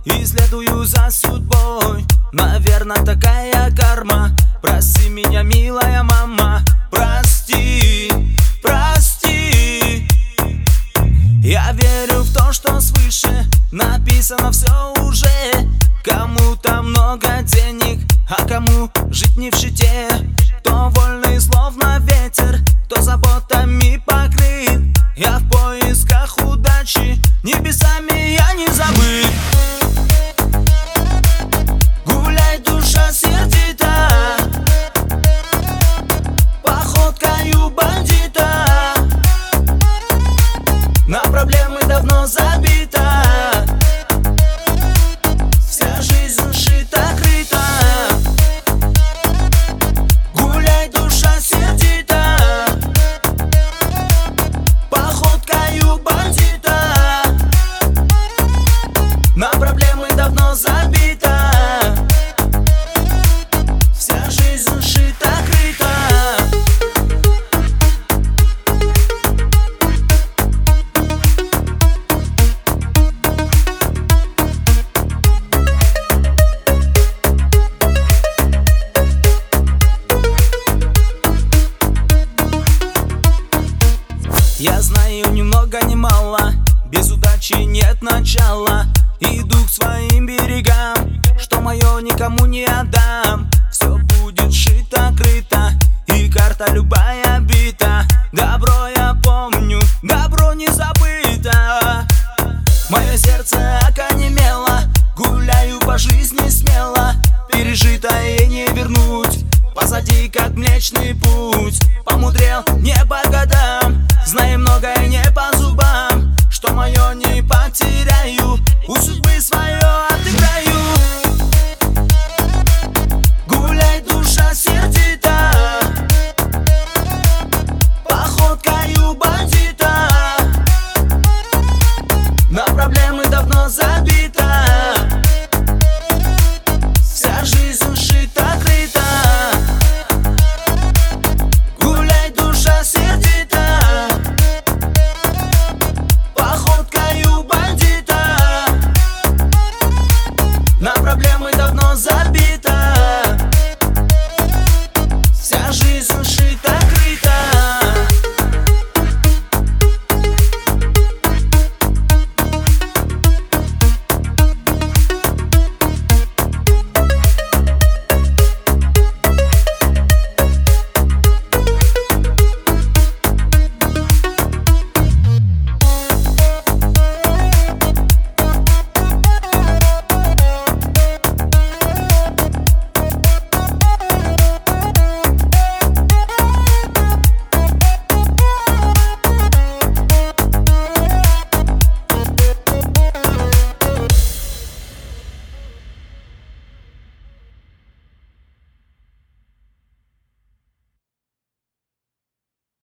и следую за судьбой. Наверное, такая карма. Прости меня, милая мама, прости, прости. Я верю в то, что свыше написано все уже. Кому-то много денег, а кому жить не в щите. Кто вольный, словно ветер, кто заботами покрыт. Я в поисках удачи, небесами я не забыт. Гуляй, душа сердита, походкою бандита. На проблемы давно забита, вся жизнь шита-крыта. Гуляй, душа сердита, походкою бандита. На проблемы давно забита, вся жизнь шита-крыта. Я знаю ни много ни мало, без удачи нет начала. Иду к своим берегам, что мое никому не отдам. Все будет шито-крыто, и карта любая бита. Добро я помню, добро не забыто. Мое сердце окаменело, гуляю по жизни смело. Пережитое не вернуть, позади как Млечный Путь. Помудрел не по годам, знаю многое не по зубам. Что мое не потеряю,